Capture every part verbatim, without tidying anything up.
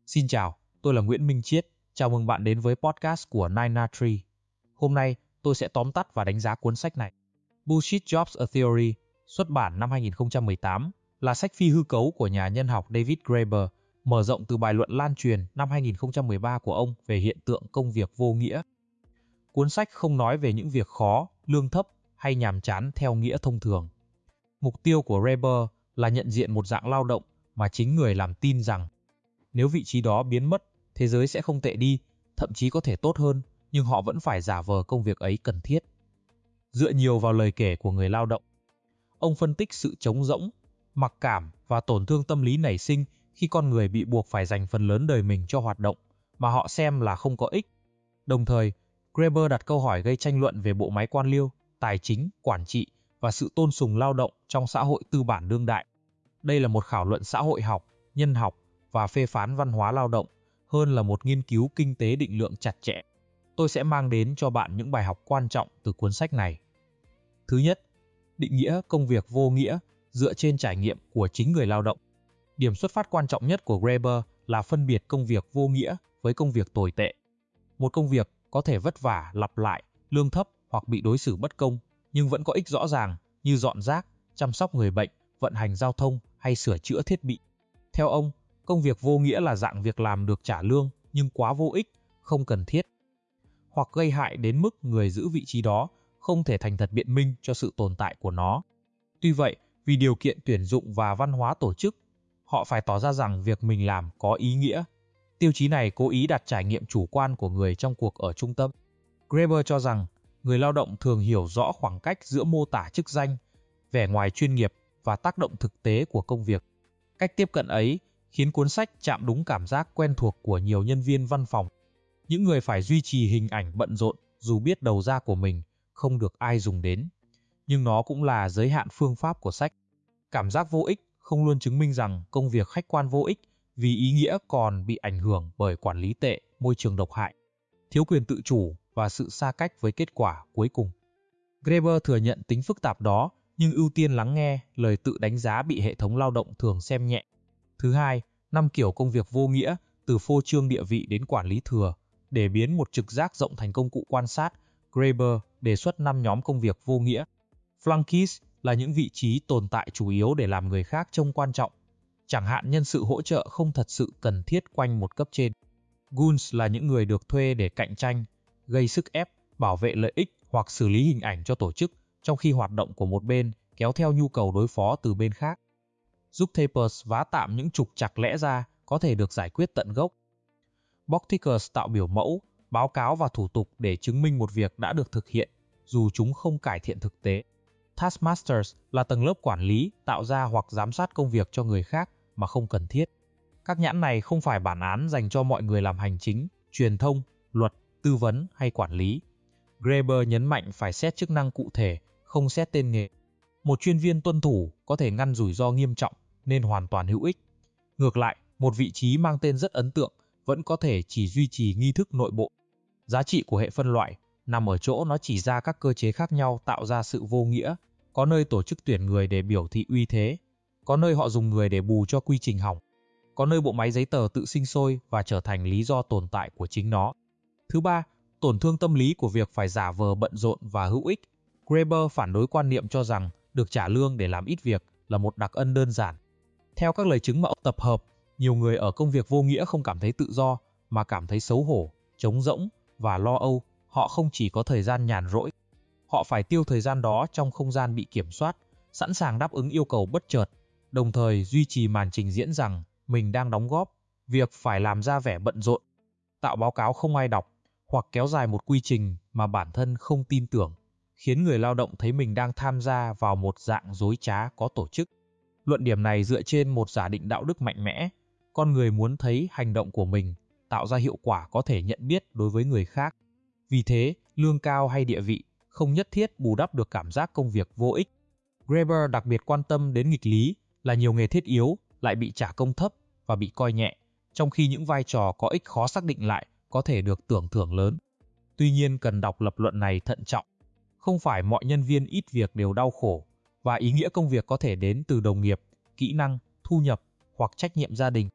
Xin chào, tôi là Nguyễn Minh Chiết. Chào mừng bạn đến với podcast của Nine na Tree. Hôm nay, tôi sẽ tóm tắt và đánh giá cuốn sách này. Bullshit Jobs a Theory, xuất bản năm hai nghìn không trăm mười tám, là sách phi hư cấu của nhà nhân học David Graeber, mở rộng từ bài luận lan truyền năm hai nghìn không trăm mười ba của ông về hiện tượng công việc vô nghĩa. Cuốn sách không nói về những việc khó, lương thấp hay nhàm chán theo nghĩa thông thường. Mục tiêu của Graeber là nhận diện một dạng lao động mà chính người làm tin rằng nếu vị trí đó biến mất, thế giới sẽ không tệ đi, thậm chí có thể tốt hơn, nhưng họ vẫn phải giả vờ công việc ấy cần thiết. Dựa nhiều vào lời kể của người lao động, ông phân tích sự trống rỗng, mặc cảm và tổn thương tâm lý nảy sinh khi con người bị buộc phải dành phần lớn đời mình cho hoạt động mà họ xem là không có ích. Đồng thời, Graeber đặt câu hỏi gây tranh luận về bộ máy quan liêu, tài chính, quản trị và sự tôn sùng lao động trong xã hội tư bản đương đại. Đây là một khảo luận xã hội học, nhân học và phê phán văn hóa lao động hơn là một nghiên cứu kinh tế định lượng chặt chẽ. Tôi sẽ mang đến cho bạn những bài học quan trọng từ cuốn sách này. Thứ nhất, định nghĩa công việc vô nghĩa dựa trên trải nghiệm của chính người lao động. Điểm xuất phát quan trọng nhất của Graeber là phân biệt công việc vô nghĩa với công việc tồi tệ. Một công việc có thể vất vả, lặp lại, lương thấp hoặc bị đối xử bất công, nhưng vẫn có ích rõ ràng như dọn rác, chăm sóc người bệnh, vận hành giao thông hay sửa chữa thiết bị. Theo ông, công việc vô nghĩa là dạng việc làm được trả lương nhưng quá vô ích, không cần thiết, hoặc gây hại đến mức người giữ vị trí đó không thể thành thật biện minh cho sự tồn tại của nó. Tuy vậy, vì điều kiện tuyển dụng và văn hóa tổ chức, họ phải tỏ ra rằng việc mình làm có ý nghĩa. Tiêu chí này cố ý đặt trải nghiệm chủ quan của người trong cuộc ở trung tâm. Graeber cho rằng, người lao động thường hiểu rõ khoảng cách giữa mô tả chức danh, vẻ ngoài chuyên nghiệp và tác động thực tế của công việc. Cách tiếp cận ấy khiến cuốn sách chạm đúng cảm giác quen thuộc của nhiều nhân viên văn phòng. Những người phải duy trì hình ảnh bận rộn dù biết đầu ra của mình không được ai dùng đến. Nhưng nó cũng là giới hạn phương pháp của sách. Cảm giác vô ích không luôn chứng minh rằng công việc khách quan vô ích, vì ý nghĩa còn bị ảnh hưởng bởi quản lý tệ, môi trường độc hại, thiếu quyền tự chủ và sự xa cách với kết quả cuối cùng. Graeber thừa nhận tính phức tạp đó, nhưng ưu tiên lắng nghe lời tự đánh giá bị hệ thống lao động thường xem nhẹ. Thứ hai, năm kiểu công việc vô nghĩa, từ phô trương địa vị đến quản lý thừa. Để biến một trực giác rộng thành công cụ quan sát, Graeber đề xuất năm nhóm công việc vô nghĩa. Flunkies là những vị trí tồn tại chủ yếu để làm người khác trông quan trọng, chẳng hạn nhân sự hỗ trợ không thật sự cần thiết quanh một cấp trên. Goons là những người được thuê để cạnh tranh, gây sức ép, bảo vệ lợi ích hoặc xử lý hình ảnh cho tổ chức, trong khi hoạt động của một bên kéo theo nhu cầu đối phó từ bên khác. Giúp Tapers vá tạm những trục trặc lẽ ra có thể được giải quyết tận gốc. Box-tickers tạo biểu mẫu, báo cáo và thủ tục để chứng minh một việc đã được thực hiện, dù chúng không cải thiện thực tế. Taskmasters là tầng lớp quản lý, tạo ra hoặc giám sát công việc cho người khác mà không cần thiết. Các nhãn này không phải bản án dành cho mọi người làm hành chính, truyền thông, luật, tư vấn hay quản lý. Graeber nhấn mạnh phải xét chức năng cụ thể, không xét tên nghề. Một chuyên viên tuân thủ có thể ngăn rủi ro nghiêm trọng nên hoàn toàn hữu ích. Ngược lại, một vị trí mang tên rất ấn tượng vẫn có thể chỉ duy trì nghi thức nội bộ. Giá trị của hệ phân loại nằm ở chỗ nó chỉ ra các cơ chế khác nhau tạo ra sự vô nghĩa. Có nơi tổ chức tuyển người để biểu thị uy thế, có nơi họ dùng người để bù cho quy trình hỏng, có nơi bộ máy giấy tờ tự sinh sôi và trở thành lý do tồn tại của chính nó. Thứ ba, tổn thương tâm lý của việc phải giả vờ bận rộn và hữu ích. Graeber phản đối quan niệm cho rằng được trả lương để làm ít việc là một đặc ân đơn giản. Theo các lời chứng mà ông tập hợp, nhiều người ở công việc vô nghĩa không cảm thấy tự do, mà cảm thấy xấu hổ, trống rỗng và lo âu. Họ không chỉ có thời gian nhàn rỗi, họ phải tiêu thời gian đó trong không gian bị kiểm soát, sẵn sàng đáp ứng yêu cầu bất chợt, đồng thời duy trì màn trình diễn rằng mình đang đóng góp. Việc phải làm ra vẻ bận rộn, tạo báo cáo không ai đọc, hoặc kéo dài một quy trình mà bản thân không tin tưởng, khiến người lao động thấy mình đang tham gia vào một dạng dối trá có tổ chức. Luận điểm này dựa trên một giả định đạo đức mạnh mẽ. Con người muốn thấy hành động của mình tạo ra hiệu quả có thể nhận biết đối với người khác. Vì thế, lương cao hay địa vị không nhất thiết bù đắp được cảm giác công việc vô ích. Graeber đặc biệt quan tâm đến nghịch lý là nhiều nghề thiết yếu lại bị trả công thấp và bị coi nhẹ, trong khi những vai trò có ích khó xác định lại có thể được tưởng thưởng lớn. Tuy nhiên, cần đọc lập luận này thận trọng. Không phải mọi nhân viên ít việc đều đau khổ, và ý nghĩa công việc có thể đến từ đồng nghiệp, kỹ năng, thu nhập hoặc trách nhiệm gia đình.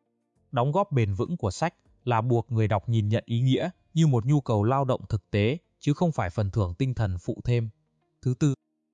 Đóng góp bền vững của sách là buộc người đọc nhìn nhận ý nghĩa như một nhu cầu lao động thực tế, chứ không phải phần thưởng tinh thần phụ thêm. Thứ tư,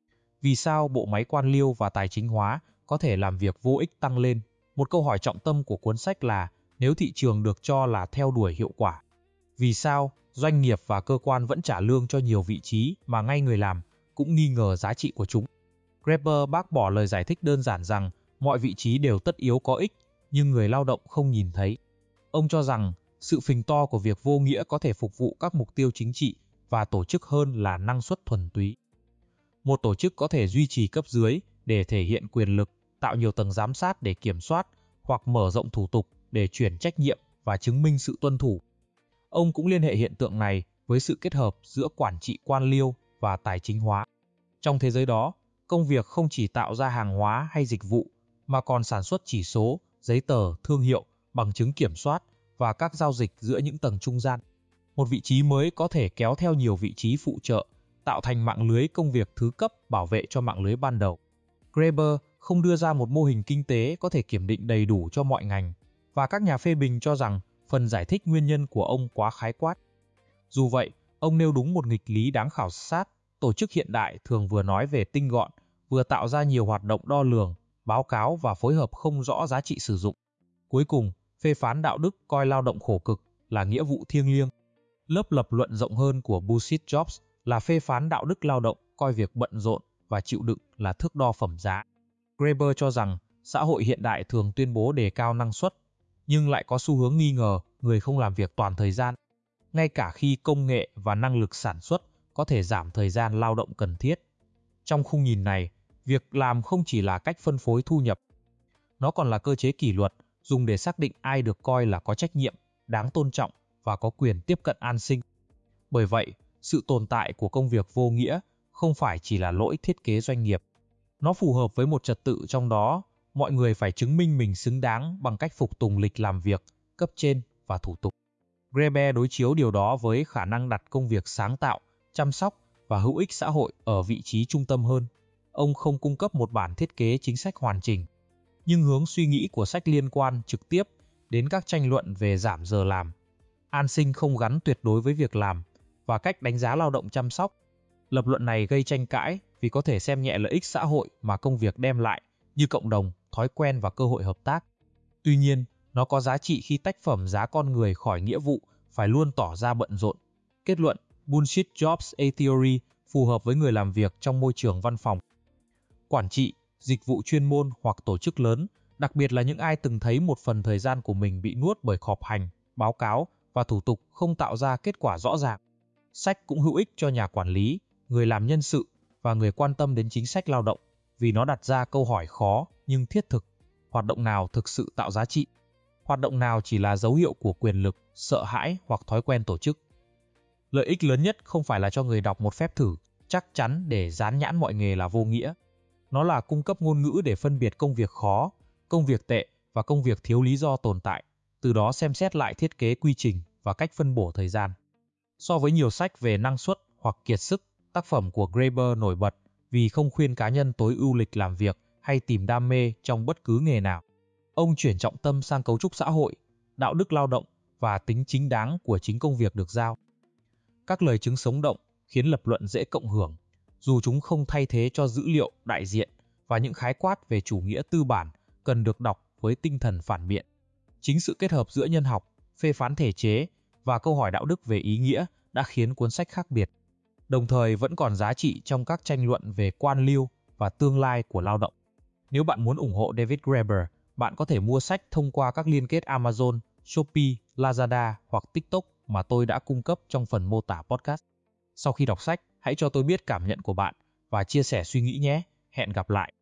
vì sao bộ máy quan liêu và tài chính hóa có thể làm việc vô ích tăng lên? Một câu hỏi trọng tâm của cuốn sách là nếu thị trường được cho là theo đuổi hiệu quả, vì sao doanh nghiệp và cơ quan vẫn trả lương cho nhiều vị trí mà ngay người làm cũng nghi ngờ giá trị của chúng? Graeber bác bỏ lời giải thích đơn giản rằng mọi vị trí đều tất yếu có ích, nhưng người lao động không nhìn thấy. Ông cho rằng sự phình to của việc vô nghĩa có thể phục vụ các mục tiêu chính trị và tổ chức hơn là năng suất thuần túy. Một tổ chức có thể duy trì cấp dưới để thể hiện quyền lực, tạo nhiều tầng giám sát để kiểm soát, hoặc mở rộng thủ tục để chuyển trách nhiệm và chứng minh sự tuân thủ. Ông cũng liên hệ hiện tượng này với sự kết hợp giữa quản trị quan liêu và tài chính hóa. Trong thế giới đó, công việc không chỉ tạo ra hàng hóa hay dịch vụ, mà còn sản xuất chỉ số, giấy tờ, thương hiệu, bằng chứng kiểm soát và các giao dịch giữa những tầng trung gian. Một vị trí mới có thể kéo theo nhiều vị trí phụ trợ, tạo thành mạng lưới công việc thứ cấp bảo vệ cho mạng lưới ban đầu. Graeber không đưa ra một mô hình kinh tế có thể kiểm định đầy đủ cho mọi ngành, và các nhà phê bình cho rằng phần giải thích nguyên nhân của ông quá khái quát. Dù vậy, ông nêu đúng một nghịch lý đáng khảo sát. Tổ chức hiện đại thường vừa nói về tinh gọn, vừa tạo ra nhiều hoạt động đo lường, báo cáo và phối hợp không rõ giá trị sử dụng. Cuối cùng, phê phán đạo đức coi lao động khổ cực là nghĩa vụ thiêng liêng. Lớp lập luận rộng hơn của Bullshit Jobs là phê phán đạo đức lao động coi việc bận rộn và chịu đựng là thước đo phẩm giá. Graeber cho rằng xã hội hiện đại thường tuyên bố đề cao năng suất, nhưng lại có xu hướng nghi ngờ người không làm việc toàn thời gian, ngay cả khi công nghệ và năng lực sản xuất có thể giảm thời gian lao động cần thiết. Trong khung nhìn này, việc làm không chỉ là cách phân phối thu nhập, nó còn là cơ chế kỷ luật dùng để xác định ai được coi là có trách nhiệm, đáng tôn trọng và có quyền tiếp cận an sinh. Bởi vậy, sự tồn tại của công việc vô nghĩa không phải chỉ là lỗi thiết kế doanh nghiệp. Nó phù hợp với một trật tự trong đó, mọi người phải chứng minh mình xứng đáng bằng cách phục tùng lịch làm việc, cấp trên và thủ tục. Graeber đối chiếu điều đó với khả năng đặt công việc sáng tạo, chăm sóc và hữu ích xã hội ở vị trí trung tâm hơn. Ông không cung cấp một bản thiết kế chính sách hoàn chỉnh, nhưng hướng suy nghĩ của sách liên quan trực tiếp đến các tranh luận về giảm giờ làm, an sinh không gắn tuyệt đối với việc làm và cách đánh giá lao động chăm sóc. Lập luận này gây tranh cãi vì có thể xem nhẹ lợi ích xã hội mà công việc đem lại như cộng đồng, thói quen và cơ hội hợp tác. Tuy nhiên, nó có giá trị khi tách phẩm giá con người khỏi nghĩa vụ phải luôn tỏ ra bận rộn. Kết luận, Bullshit Jobs A Theory phù hợp với người làm việc trong môi trường văn phòng, quản trị, dịch vụ chuyên môn hoặc tổ chức lớn, đặc biệt là những ai từng thấy một phần thời gian của mình bị nuốt bởi họp hành, báo cáo và thủ tục không tạo ra kết quả rõ ràng. Sách cũng hữu ích cho nhà quản lý, người làm nhân sự và người quan tâm đến chính sách lao động, vì nó đặt ra câu hỏi khó nhưng thiết thực. Hoạt động nào thực sự tạo giá trị? Hoạt động nào chỉ là dấu hiệu của quyền lực, sợ hãi hoặc thói quen tổ chức? Lợi ích lớn nhất không phải là cho người đọc một phép thử chắc chắn để dán nhãn mọi nghề là vô nghĩa. Nó là cung cấp ngôn ngữ để phân biệt công việc khó, công việc tệ và công việc thiếu lý do tồn tại, từ đó xem xét lại thiết kế quy trình và cách phân bổ thời gian. So với nhiều sách về năng suất hoặc kiệt sức, tác phẩm của Graeber nổi bật vì không khuyên cá nhân tối ưu lịch làm việc hay tìm đam mê trong bất cứ nghề nào. Ông chuyển trọng tâm sang cấu trúc xã hội, đạo đức lao động và tính chính đáng của chính công việc được giao. Các lời chứng sống động khiến lập luận dễ cộng hưởng, dù chúng không thay thế cho dữ liệu đại diện và những khái quát về chủ nghĩa tư bản cần được đọc với tinh thần phản biện. Chính sự kết hợp giữa nhân học, phê phán thể chế và câu hỏi đạo đức về ý nghĩa đã khiến cuốn sách khác biệt, đồng thời vẫn còn giá trị trong các tranh luận về quan liêu và tương lai của lao động. Nếu bạn muốn ủng hộ David Graeber, bạn có thể mua sách thông qua các liên kết Amazon, Shopee, Lazada hoặc TikTok mà tôi đã cung cấp trong phần mô tả podcast. Sau khi đọc sách, hãy cho tôi biết cảm nhận của bạn và chia sẻ suy nghĩ nhé. Hẹn gặp lại!